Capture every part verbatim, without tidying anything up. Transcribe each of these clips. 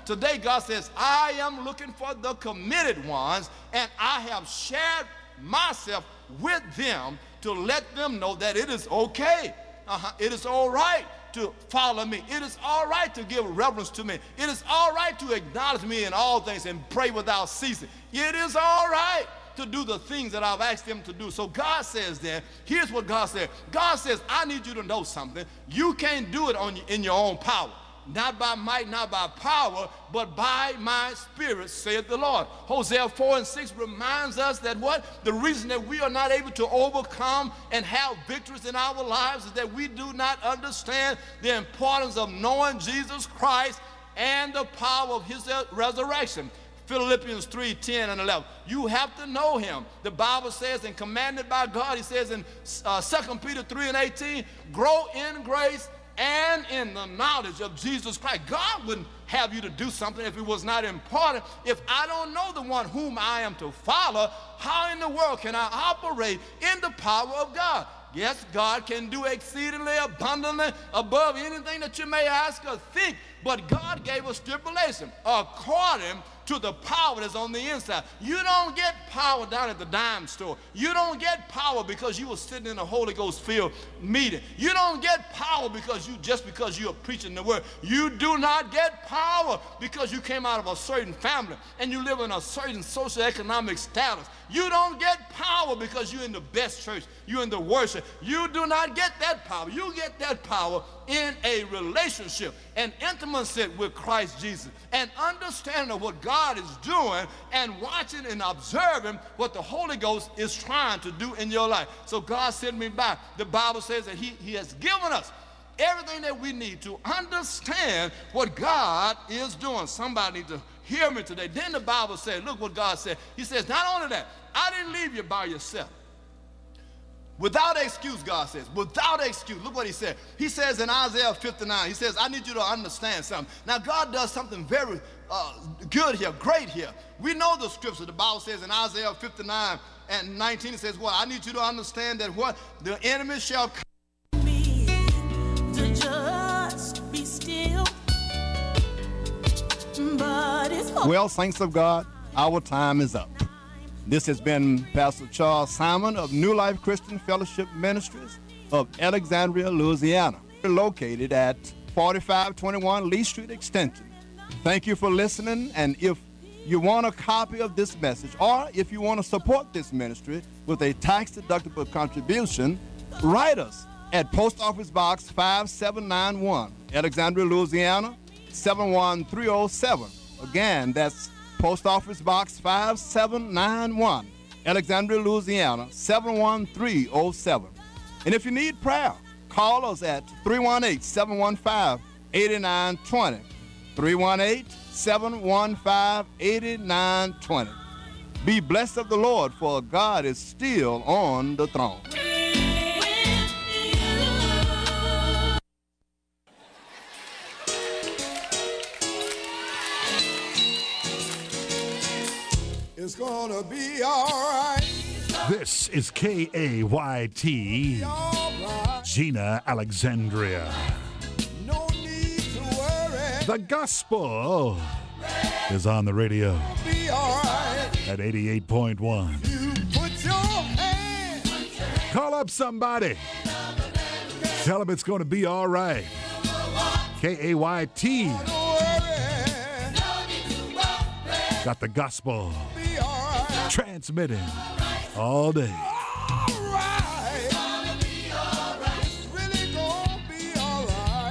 Today, God says, I am looking for the committed ones, and I have shared myself with them to let them know that it is okay. Uh-huh. It is all right to follow me. It is all right to give reverence to me. It is all right to acknowledge me in all things and pray without ceasing. It is all right to do the things that I've asked them to do. So God says there, here's what God said. God says, I need you to know something. You can't do it on, in your own power. Not by might, not by power, but by my Spirit, saith the Lord. Hosea four and six reminds us that what? The reason that we are not able to overcome and have victories in our lives is that we do not understand the importance of knowing Jesus Christ and the power of his resurrection. Philippians three, ten and eleven. You have to know him. The Bible says, and commanded by God, he says in uh, Second Peter three and eighteen, grow in grace and in the knowledge of Jesus Christ. God wouldn't have you to do something if it was not important. If I don't know the one whom I am to follow, how in the world can I operate in the power of God? Yes, God can do exceedingly abundantly above anything that you may ask or think, but God gave us stipulation according to the power that's on the inside. You don't get power down at the dime store. You don't get power because you were sitting in a Holy Ghost filled meeting. You don't get power because you just because you are preaching the word. You do not get power because you came out of a certain family and you live in a certain socioeconomic status. You don't get power because you're in the best church. You're in the worship. You do not get that power. You get that power in a relationship, an intimacy with Christ Jesus, an understanding of what God is doing and watching and observing what the Holy Ghost is trying to do in your life. So God sent me back. The Bible says that he, he has given us everything that we need to understand what God is doing. Somebody needs to hear me today. Then the Bible says, look what God said. He says, not only that, I didn't leave you by yourself. Without excuse, God says, without excuse. Look what he said. He says in Isaiah fifty-nine, he says, I need you to understand something. Now, God does something very uh, good here, great here. We know the scripture. The Bible says in Isaiah fifty-nine and nineteen, it says, what? I need you to understand that what? The enemy shall come. Me to just be still. But it's well, saints of God, our time is up. This has been Pastor Charles Simon of New Life Christian Fellowship Ministries of Alexandria, Louisiana, located at forty-five twenty-one Lee Street Extension. Thank you for listening, and if you want a copy of this message, or if you want to support this ministry with a tax-deductible contribution, write us at Post Office Box five seven nine one, Alexandria, Louisiana, seven one three oh seven. Again, that's Post Office Box five seven nine one, Alexandria, Louisiana, seven one three oh seven. And if you need prayer, call us at three one eight, seven one five, eight nine two zero, three one eight, seven one five, eight nine two zero. Be blessed of the Lord, for God is still on the throne. It's gonna be all right. This is K A Y T, right. Gina Alexandria. No need to worry. The gospel is on the radio be all right. at eighty-eight point one. You put your hand. Call up somebody. Tell them it's going to be all right. K A Y T. Got the gospel transmitting all day. All right. It's really gonna be all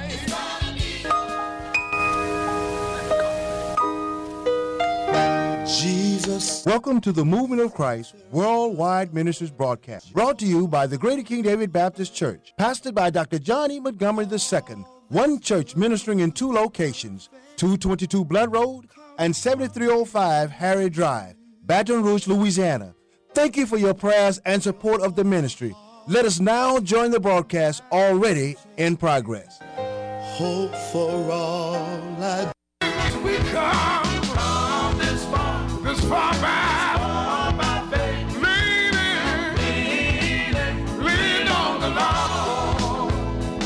right. Jesus. Welcome to the Movement of Christ Worldwide Ministries broadcast, brought to you by the Greater King David Baptist Church, pastored by Doctor John E. Montgomery the Second. One church ministering in two locations, two twenty-two Blood Road and seventy-three oh five Harry Drive, Baton Rouge, Louisiana. Thank you for your prayers and support of the ministry. Let us now join the broadcast already in progress. Hope for all I do. We come from this far, this far by, by faith, leaning, leaning, lean on the Lord. God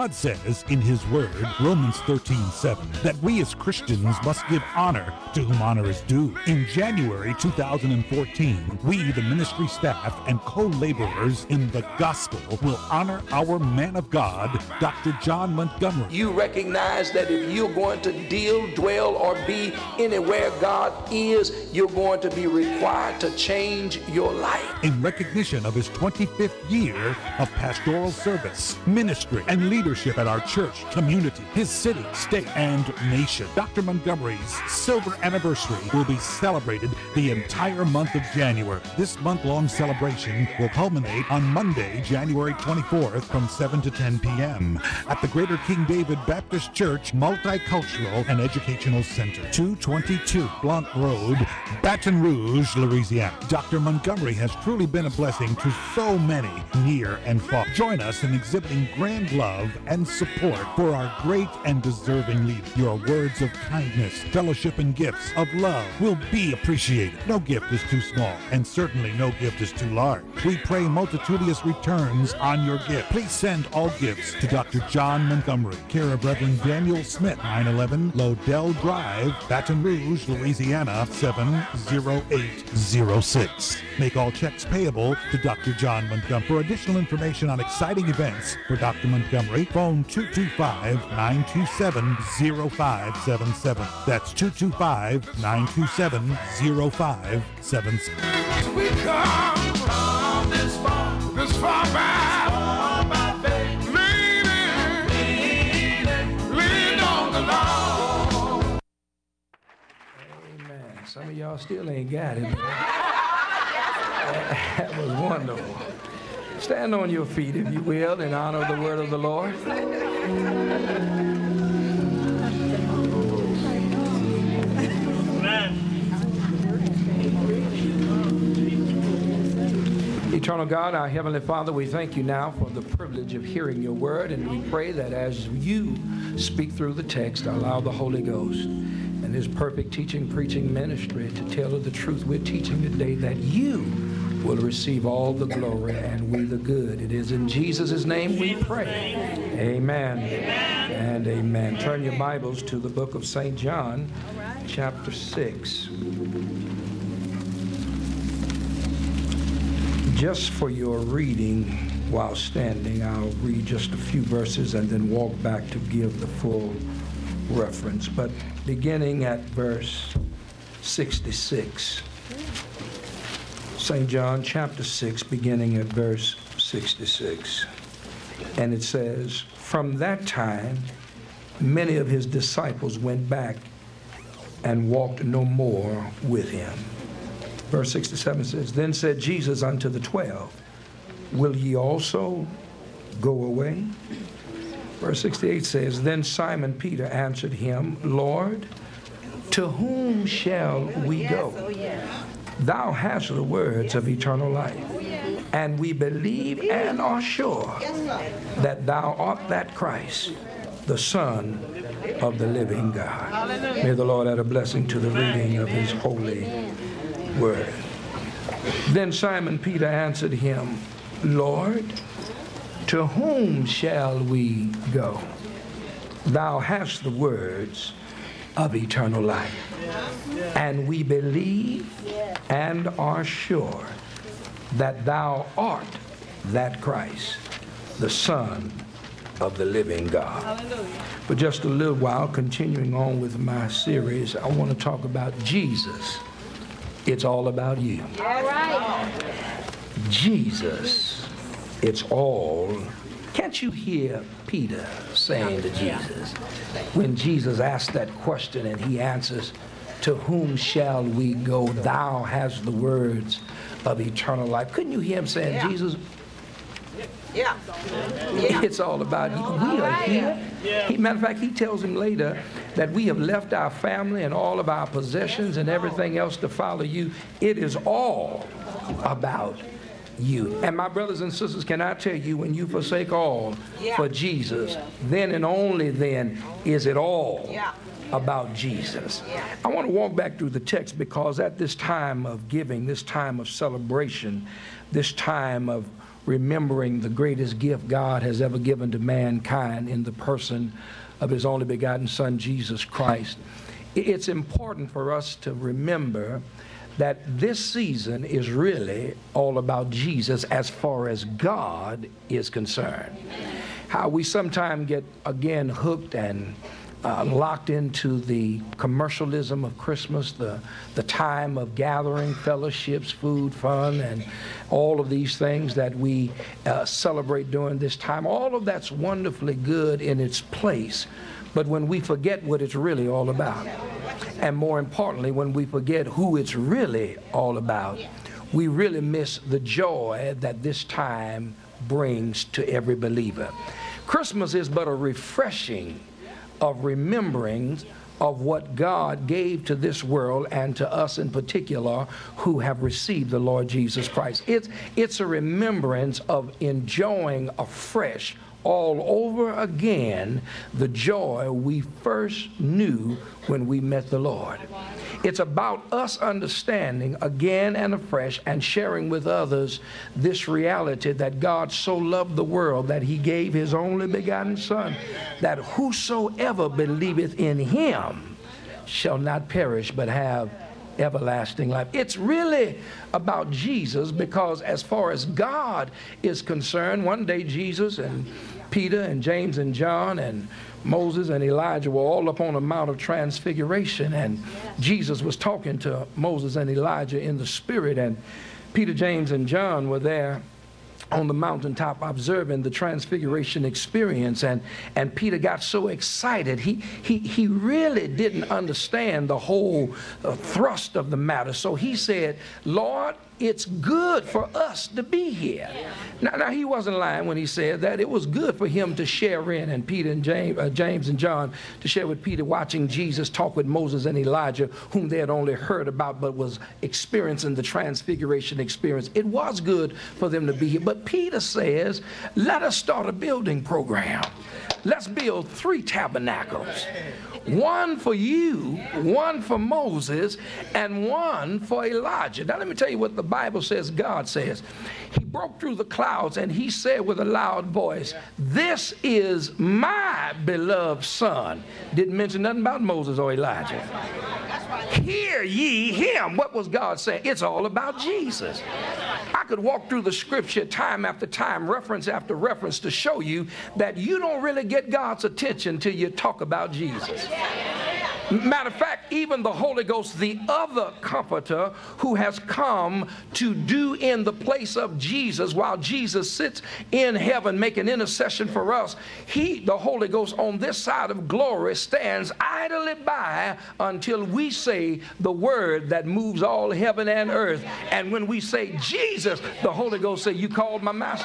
God says in his word, Romans thirteen seven, that we as Christians must give honor to whom honor is due. In January two thousand fourteen, we, the ministry staff and co-laborers in the gospel, will honor our man of God, Doctor John Montgomery. You recognize that if you're going to deal, dwell, or be anywhere God is, you're going to be required to change your life. In recognition of his twenty-fifth year of pastoral service, ministry, and leadership at our church, community, his city, state, and nation, Doctor Montgomery's silver anniversary will be celebrated the entire month of January. This month-long celebration will culminate on Monday, January twenty-fourth from seven to ten p.m. at the Greater King David Baptist Church Multicultural and Educational Center, two twenty-two Blanc Road, Baton Rouge, Louisiana. Doctor Montgomery has truly been a blessing to so many near and far. Join us in exhibiting grand love and support for our great and deserving leader. Your words of kindness, fellowship, and gifts of love will be appreciated. No gift is too small, and certainly no gift is too large. We pray multitudinous returns on your gift. Please send all gifts to Doctor John Montgomery, care of Reverend Daniel Smith, nine eleven Lodell Drive, Baton Rouge, Louisiana, seven zero eight zero six. Make all checks payable to Doctor John Montgomery. For additional information on exciting events for Doctor Montgomery, phone two two five, nine two seven, zero five seven seven. That's two two five, nine two seven, zero five seven seven. We come from this far, this far back, far by faith, leaning, leaning, leaning on the Lord. Amen. Some of y'all still ain't got it. That was wonderful. Stand on your feet, if you will, in honor of the word of the Lord. Eternal God, our Heavenly Father, we thank you now for the privilege of hearing your word, and we pray that as you speak through the text, allow the Holy Ghost and his perfect teaching, preaching ministry to tell of the truth we're teaching today, that you will receive all the glory and we the good. It is in Jesus' name we pray. Amen. Amen and amen. Turn your Bibles to the book of Saint John, chapter six. Just for your reading while standing, I'll read just a few verses and then walk back to give the full reference. But beginning at verse sixty-six. Saint John chapter six, beginning at verse sixty-six. And it says, from that time, many of his disciples went back and walked no more with him. Verse sixty-seven says, then said Jesus unto the twelve, will ye also go away? Verse sixty-eight says, then Simon Peter answered him, Lord, to whom shall we go? Thou hast the words of eternal life, and we believe and are sure that thou art that Christ, the Son of the living God. May the Lord add a blessing to the reading of his holy word. Then Simon Peter answered him, Lord, to whom shall we go? Thou hast the words of eternal life, and we believe and are sure that thou art that Christ, the Son of the living God. For just a little while, continuing on with my series, I want to talk about Jesus. It's all about you. All right. Jesus, it's all. Can't you hear Peter saying to Jesus, when Jesus asked that question and he answers, to whom shall we go? Thou hast the words of eternal life. Couldn't you hear him saying, yeah. Jesus, yeah. yeah. it's all about you. We are here. He, matter of fact, he tells him later that we have left our family and all of our possessions and everything else to follow you. It is all about you. And my brothers and sisters, can I tell you, when you forsake all yeah. for Jesus, yeah. then and only then is it all yeah. about Jesus. Yeah. I want to walk back through the text, because at this time of giving, this time of celebration, this time of remembering the greatest gift God has ever given to mankind in the person of his only begotten Son, Jesus Christ. It's important for us to remember that this season is really all about Jesus as far as God is concerned. How we sometimes get, again, hooked and uh, locked into the commercialism of Christmas, the, the time of gathering, fellowships, food, fun, and all of these things that we uh, celebrate during this time. All of that's wonderfully good in its place. But when we forget what it's really all about, and more importantly, when we forget who it's really all about, we really miss the joy that this time brings to every believer. Christmas is but a refreshing of remembering of what God gave to this world and to us in particular who have received the Lord Jesus Christ. It's, it's a remembrance of enjoying afresh all over again the joy we first knew when we met the Lord. It's about us understanding again and afresh and sharing with others this reality that God so loved the world that he gave his only begotten Son, that whosoever believeth in him shall not perish but have everlasting life. It's really about Jesus, because as far as God is concerned, one day Jesus and Peter and James and John and Moses and Elijah were all up on the Mount of Transfiguration, and Jesus was talking to Moses and Elijah in the spirit, and Peter, James, and John were there on the mountaintop observing the transfiguration experience, and and Peter got so excited he he he really didn't understand the whole uh, thrust of the matter. So he said, "Lord, it's good for us to be here." Now, now he wasn't lying when he said that. It was good for him to share in, and Peter and James, uh, James and John to share with Peter, watching Jesus talk with Moses and Elijah, whom they had only heard about but was experiencing the transfiguration experience. It was good for them to be here. But Peter says, let us start a building program. Let's build three tabernacles. One for you, one for Moses, and one for Elijah. Now let me tell you what the Bible says God says. He broke through the clouds and he said with a loud voice, "This is my beloved Son." Didn't mention nothing about Moses or Elijah. Hear ye him. What was God saying? It's all about Jesus. I could walk through the scripture time after time, reference after reference, to show you that you don't really get God's attention till you talk about Jesus. Matter of fact, even the Holy Ghost, the other comforter who has come to do in the place of Jesus while Jesus sits in heaven making intercession for us, he, the Holy Ghost on this side of glory, stands idly by until we say the word that moves all heaven and earth. And when we say Jesus, the Holy Ghost say, "You called my master?"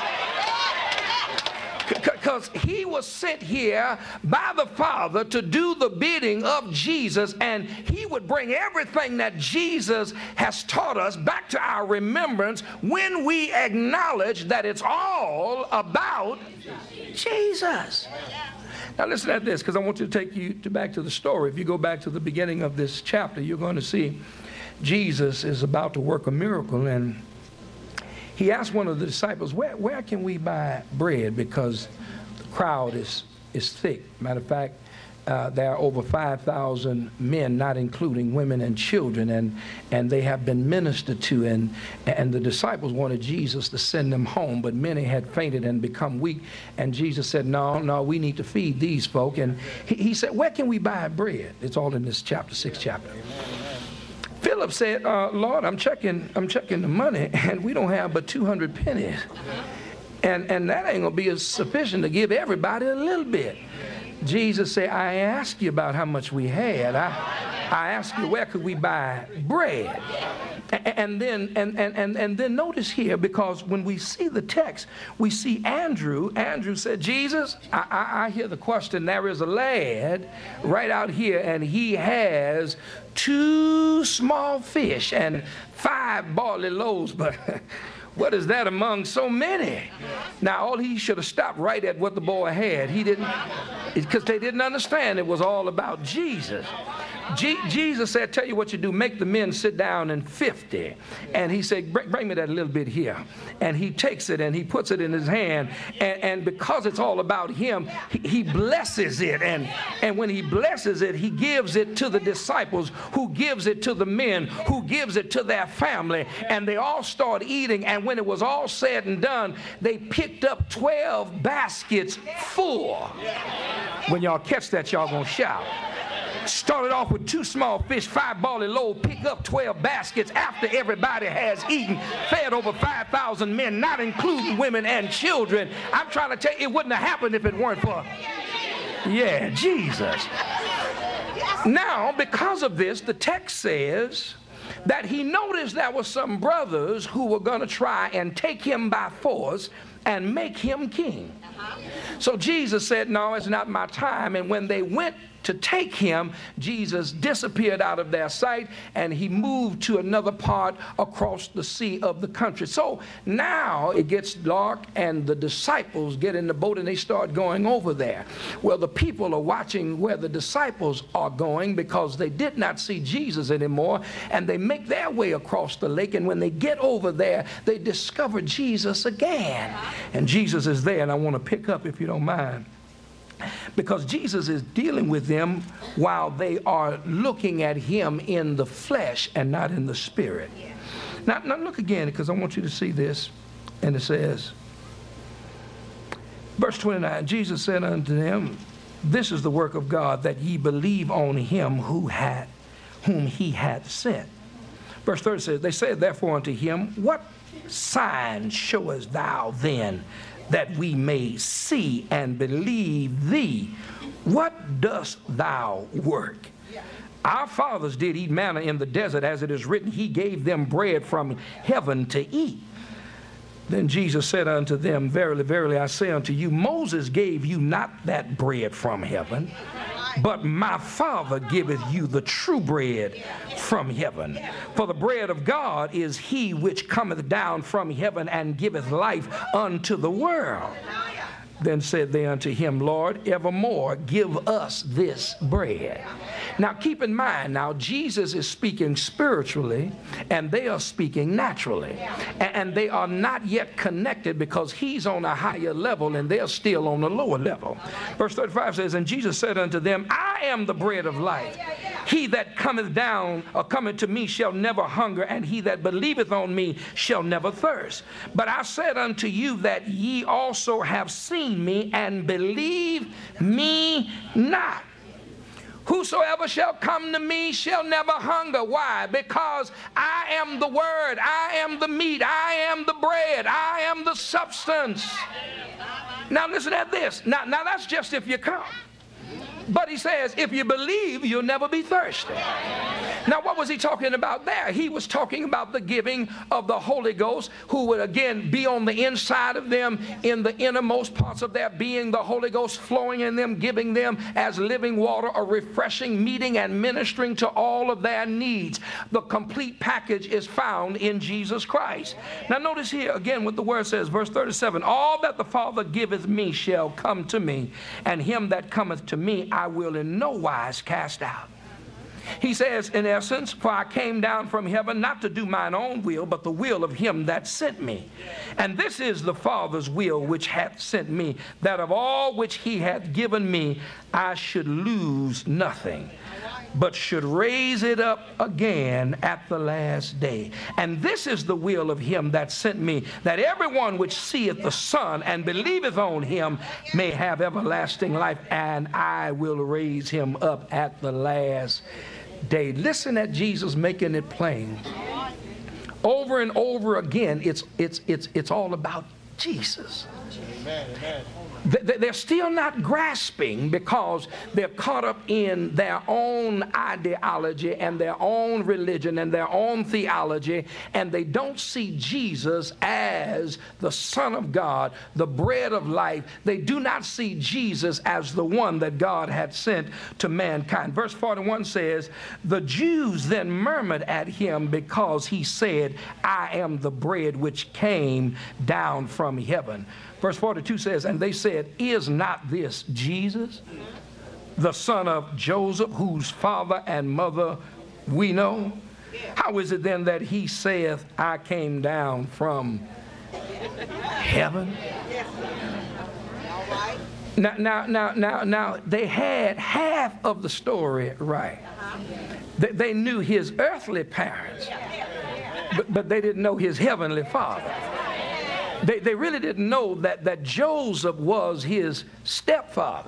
Because he was sent here by the Father to do the bidding of Jesus, and he would bring everything that Jesus has taught us back to our remembrance when we acknowledge that it's all about Jesus. Now listen at this, because I want to take you to back to the story. If you go back to the beginning of this chapter, you're going to see Jesus is about to work a miracle, and he asked one of the disciples, where, where can we buy bread? Because the crowd is, is thick. Matter of fact, uh, there are over five thousand men, not including women and children, and, and they have been ministered to. And, and the disciples wanted Jesus to send them home, but many had fainted and become weak. And Jesus said, no, no, we need to feed these folk. And he, he said, where can we buy bread? It's all in this chapter, sixth chapter. Philip said, uh, Lord, I'm checking, I'm checking the money, and we don't have but two hundred pennies. And, and that ain't going to be sufficient to give everybody a little bit. Jesus said, I asked you about how much we had. I, I asked you, where could we buy bread? And then, and, and, and, and then notice here, because when we see the text, we see Andrew. Andrew said, Jesus, I, I, I hear the question. There is a lad right out here, and he has two small fish and five barley loaves, but what is that among so many? Now, all he should have stopped right at what the boy had. He didn't, because they didn't understand it was all about Jesus. Je Jesus said, tell you what you do, make the men sit down in fifty. And he said, bring, bring me that little bit here. And he takes it and he puts it in his hand. And, and because it's all about him, he, he blesses it. And, and when he blesses it, he gives it to the disciples, who gives it to the men, who gives it to their family. And they all start eating. And when it was all said and done, they picked up twelve baskets full. When y'all catch that, y'all gonna shout. Started off with two small fish, five barley loaves, pick up twelve baskets after everybody has eaten, fed over five thousand men, not including women and children. I'm trying to tell you, it wouldn't have happened if it weren't for, yeah, Jesus. Now, because of this, the text says that he noticed there were some brothers who were going to try and take him by force and make him king. So Jesus said, no, it's not my time. And when they went to take him, Jesus disappeared out of their sight, and he moved to another part across the sea of the country. So now it gets dark, and the disciples get in the boat and they start going over there. Well, the people are watching where the disciples are going because they did not see Jesus anymore, and they make their way across the lake, and when they get over there, they discover Jesus again. And Jesus is there, and I want to pick up, if you don't mind, because Jesus is dealing with them while they are looking at him in the flesh and not in the spirit. Now, now look again, because I want you to see this. And it says, verse twenty-nine, Jesus said unto them, this is the work of God, that ye believe on him who had, whom he hath sent. Verse thirty says, they said therefore unto him, what sign showest thou then, that we may see and believe thee? What dost thou work? Our fathers did eat manna in the desert, as it is written, he gave them bread from heaven to eat. Then Jesus said unto them, verily, verily, I say unto you, Moses gave you not that bread from heaven, but my Father giveth you the true bread from heaven. For the bread of God is he which cometh down from heaven and giveth life unto the world. Then said they unto him, Lord, evermore give us this bread. Now keep in mind, now Jesus is speaking spiritually and they are speaking naturally. And they are not yet connected because he's on a higher level and they're still on a lower level. Verse thirty-five says, and Jesus said unto them, I am the bread of life. He that cometh down or cometh to me shall never hunger, and he that believeth on me shall never thirst. But I said unto you that ye also have seen me and believe me not. Whosoever shall come to me shall never hunger. Why? Because I am the word, I am the meat, I am the bread, I am the substance. Now listen at this. Now, now that's just if you come. But he says, if you believe, you'll never be thirsty. Now, what was he talking about there? He was talking about the giving of the Holy Ghost, who would again be on the inside of them, in the innermost parts of their being, the Holy Ghost flowing in them, giving them as living water, a refreshing, meeting and ministering to all of their needs. The complete package is found in Jesus Christ. Now, notice here again what the word says, verse thirty-seven, all that the Father giveth me shall come to me, and him that cometh to me I will in no wise cast out. He says, in essence, for I came down from heaven not to do mine own will, but the will of him that sent me. And this is the Father's will which hath sent me, that of all which he hath given me I should lose nothing, but should raise it up again at the last day. And this is the will of him that sent me, that everyone which seeth the Son and believeth on him may have everlasting life, and I will raise him up at the last day. Listen at Jesus making it plain. Over and over again, it's, it's, it's, it's all about Jesus. Amen, amen. They're still not grasping because they're caught up in their own ideology and their own religion and their own theology, and they don't see Jesus as the Son of God, the bread of life. They do not see Jesus as the one that God had sent to mankind. Verse forty-one says, the Jews then murmured at him because he said, I am the bread which came down from heaven. Verse forty-two says, and they said, is not this Jesus, the son of Joseph, whose father and mother we know? How is it then that he saith, I came down from heaven? Now, now, now, now, now, they had half of the story right. They, they knew his earthly parents, but, but they didn't know his heavenly father. They, they really didn't know that, that Joseph was his stepfather.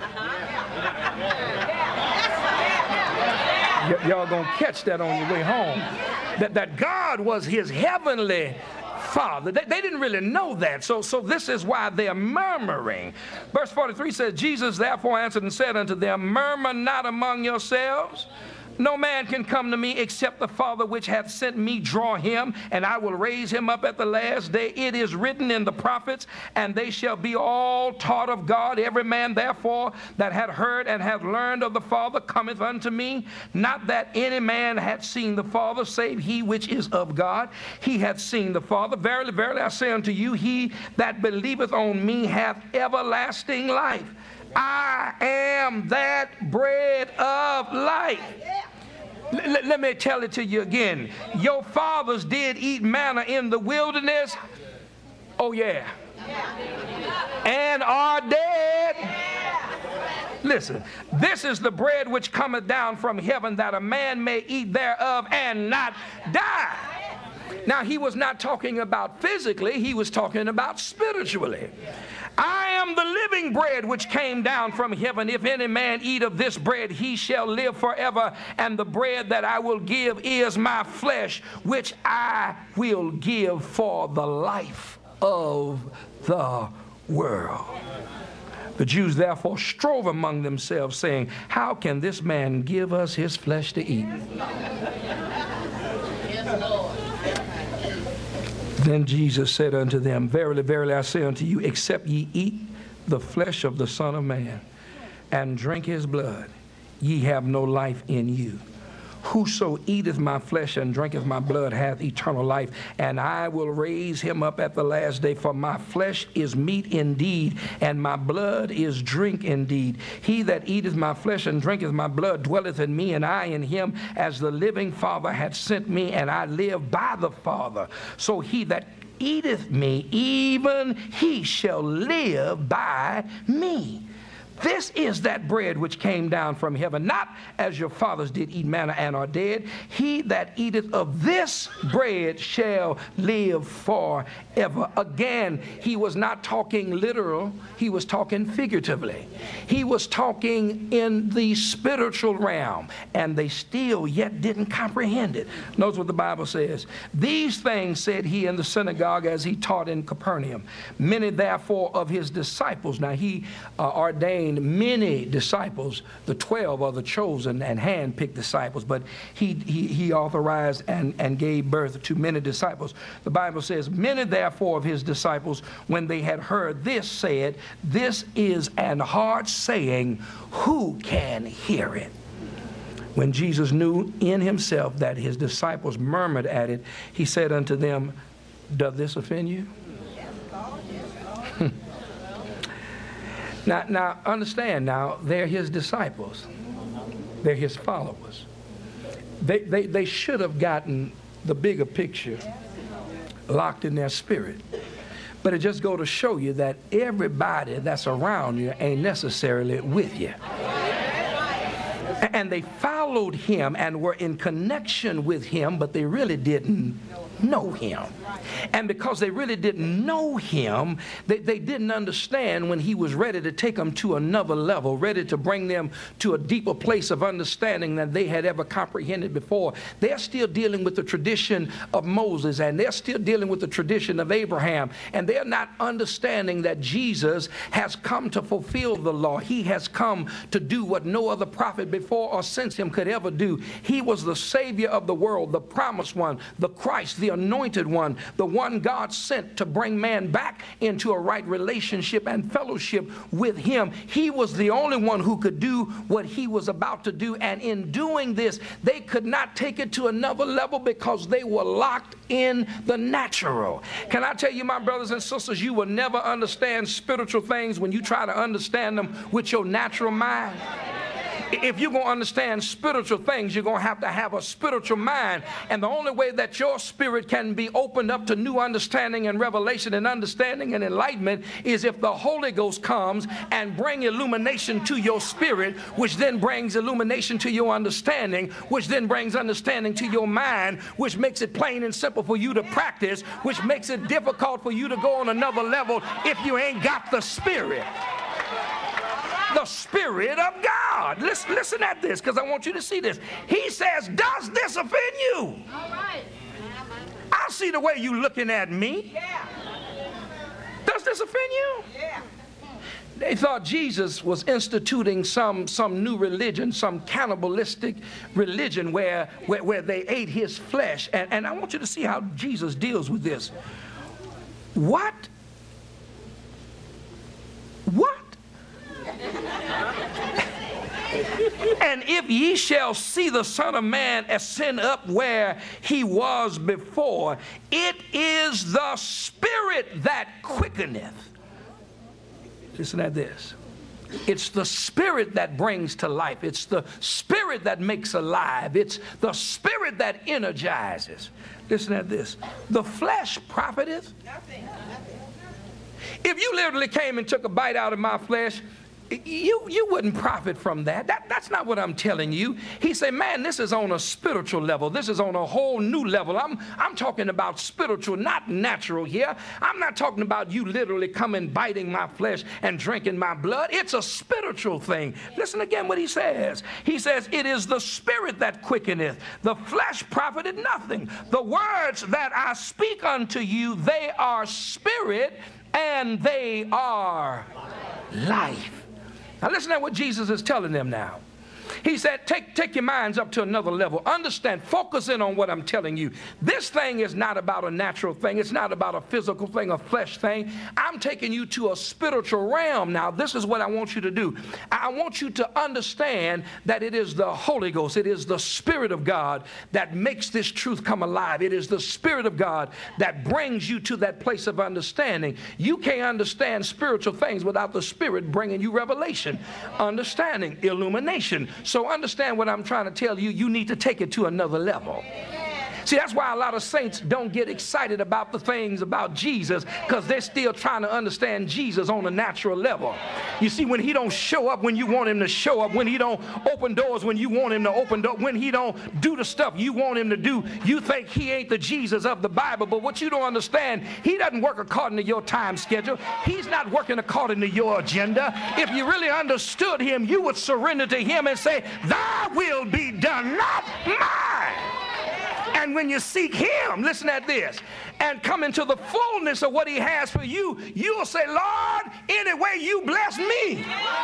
Y- y'all gonna catch that on your way home. That, that God was his heavenly father. They, they didn't really know that. So, so this is why they're murmuring. Verse forty-three says, Jesus therefore answered and said unto them, murmur not among yourselves. No man can come to me except the Father which hath sent me draw him, and I will raise him up at the last day. It is written in the prophets, and they shall be all taught of God. Every man therefore that hath heard and hath learned of the Father cometh unto me. Not that any man hath seen the Father, save he which is of God. He hath seen the Father. Verily, verily, I say unto you, he that believeth on me hath everlasting life. I am that bread of life. L- let me tell it to you again. Your fathers did eat manna in the wilderness. Oh, yeah. And are dead. Listen, this is the bread which cometh down from heaven, that a man may eat thereof and not die. Now, he was not talking about physically, he was talking about spiritually. I am the living bread which came down from heaven. If any man eat of this bread, he shall live forever. And the bread that I will give is my flesh, which I will give for the life of the world. The Jews therefore strove among themselves, saying, how can this man give us his flesh to eat? Yes, Lord. Then Jesus said unto them, verily, verily, I say unto you, except ye eat the flesh of the Son of Man and drink his blood, ye have no life in you. Whoso eateth my flesh and drinketh my blood hath eternal life, and I will raise him up at the last day. For my flesh is meat indeed, and my blood is drink indeed. He that eateth my flesh and drinketh my blood dwelleth in me, and I in him, as the living Father hath sent me, and I live by the Father. So he that eateth me, even he shall live by me. This is that bread which came down from heaven, not as your fathers did eat manna and are dead. He that eateth of this bread shall live forever. Again, he was not talking literal, he was talking figuratively. He was talking in the spiritual realm, and they still yet didn't comprehend it. Notice what the Bible says. These things said he in the synagogue as he taught in Capernaum. Many therefore of his disciples, now he uh, ordained many disciples, the twelve are the chosen and hand-picked disciples, but he, he, he authorized and, and gave birth to many disciples. The Bible says, many therefore of his disciples, when they had heard this, said, this is an hard saying, who can hear it? When Jesus knew in himself that his disciples murmured at it, he said unto them, doth this offend you? Now, now, understand now, they're his disciples. They're his followers. They, they, they should have gotten the bigger picture locked in their spirit. But it just goes to show you that everybody that's around you ain't necessarily with you. And they followed him and were in connection with him, but they really didn't know him. And because they really didn't know him, they, they didn't understand when he was ready to take them to another level, ready to bring them to a deeper place of understanding than they had ever comprehended before. They're still dealing with the tradition of Moses, and they're still dealing with the tradition of Abraham, and they're not understanding that Jesus has come to fulfill the law. He has come to do what no other prophet before or since him could ever do. He was the Savior of the world, the promised one, the Christ, the anointed one, the one God sent to bring man back into a right relationship and fellowship with him. He was the only one who could do what he was about to do, and in doing this, they could not take it to another level because they were locked in the natural. Can I tell you, my brothers and sisters, you will never understand spiritual things when you try to understand them with your natural mind. If you're going to understand spiritual things, you're going to have to have a spiritual mind. And the only way that your spirit can be opened up to new understanding and revelation and understanding and enlightenment is if the Holy Ghost comes and bring illumination to your spirit, which then brings illumination to your understanding, which then brings understanding to your mind, which makes it plain and simple for you to practice, which makes it difficult for you to go on another level if you ain't got the Spirit. The Spirit of God. Listen, listen at this, because I want you to see this. He says, does this offend you? All right. I see the way you looking at me. Yeah. Does this offend you? Yeah. They thought Jesus was instituting some, some new religion, some cannibalistic religion where, where, where they ate his flesh. And, and I want you to see how Jesus deals with this. What? What? And if ye shall see the Son of Man ascend up where he was before, it is the Spirit that quickeneth. Listen at this. It's the Spirit that brings to life. It's the Spirit that makes alive. It's the Spirit that energizes. Listen at this. The flesh profiteth nothing. If you literally came and took a bite out of my flesh, You, you wouldn't profit from that. that. That's not what I'm telling you. He said, man, this is on a spiritual level. This is on a whole new level. I'm, I'm talking about spiritual, not natural here. I'm not talking about you literally coming, biting my flesh and drinking my blood. It's a spiritual thing. Listen again what he says. He says, it is the Spirit that quickeneth. The flesh profited nothing. The words that I speak unto you, they are spirit and they are life. Now listen to what Jesus is telling them now. He said, take, take your minds up to another level. Understand, focus in on what I'm telling you. This thing is not about a natural thing. It's not about a physical thing, a flesh thing. I'm taking you to a spiritual realm now. This is what I want you to do. I want you to understand that it is the Holy Ghost. It is the Spirit of God that makes this truth come alive. It is the Spirit of God that brings you to that place of understanding. You can't understand spiritual things without the Spirit bringing you revelation, understanding, illumination. So understand what I'm trying to tell you. You need to take it to another level. See, that's why a lot of saints don't get excited about the things about Jesus, because they're still trying to understand Jesus on a natural level. You see, when he don't show up when you want him to show up, when he don't open doors when you want him to open doors, when he don't do the stuff you want him to do, you think he ain't the Jesus of the Bible. But what you don't understand, he doesn't work according to your time schedule. He's not working according to your agenda. If you really understood him, you would surrender to him and say, thy will be done, not mine. And when you seek him, listen at this, and come into the fullness of what he has for you, you'll say, Lord, any way you bless me.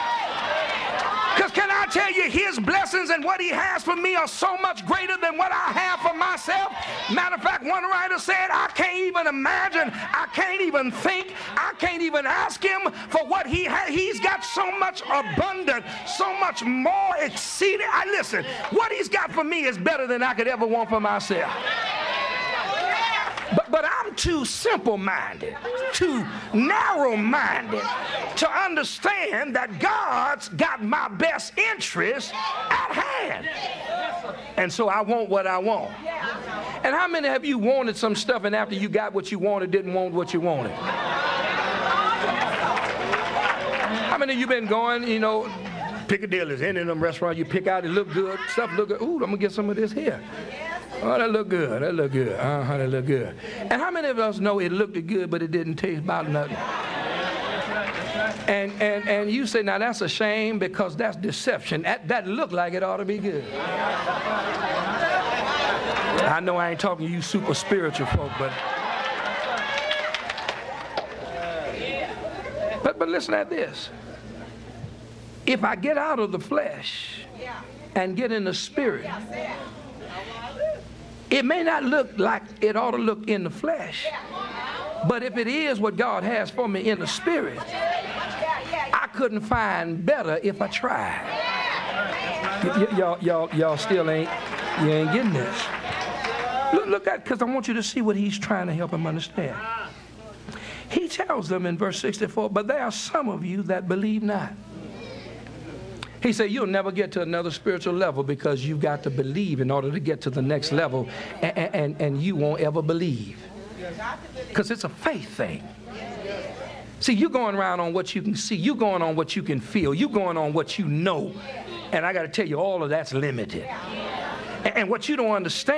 Because can I tell you, his blessings and what he has for me are so much greater than what I have for myself. Matter of fact, one writer said, I can't even imagine, I can't even think, I can't even ask him for what he has. He's got so much abundant, so much more exceeding. I listen, what he's got for me is better than I could ever want for myself. But, but I'm too simple-minded, too narrow-minded to understand that God's got my best interest at hand. And so I want what I want. And how many of you wanted some stuff and after you got what you wanted, didn't want what you wanted? How many of you been going, you know, Piccadilly's, any of them restaurants you pick out, it look good, stuff look good. Ooh, I'm going to get some of this here. Oh, that look good. That look good. Uh-huh, that look good. And how many of us know it looked good, but it didn't taste about nothing? And and and you say, now that's a shame because that's deception. That that looked like it ought to be good. I know I ain't talking to you super spiritual folk, but but but listen at this. If I get out of the flesh and get in the spirit, it may not look like it ought to look in the flesh, but if it is what God has for me in the spirit, I couldn't find better if I tried. Y- y'all, y'all, y'all still ain't, you ain't getting this. Look, look at, because I want you to see what he's trying to help them understand. He tells them in verse sixty-four, but there are some of you that believe not. He said, you'll never get to another spiritual level because you've got to believe in order to get to the next level, and, and, and you won't ever believe. Because it's a faith thing. See, you're going around on what you can see. You're going on what you can feel. You're going on what you know. And I got to tell you, all of that's limited. And, and what you don't understand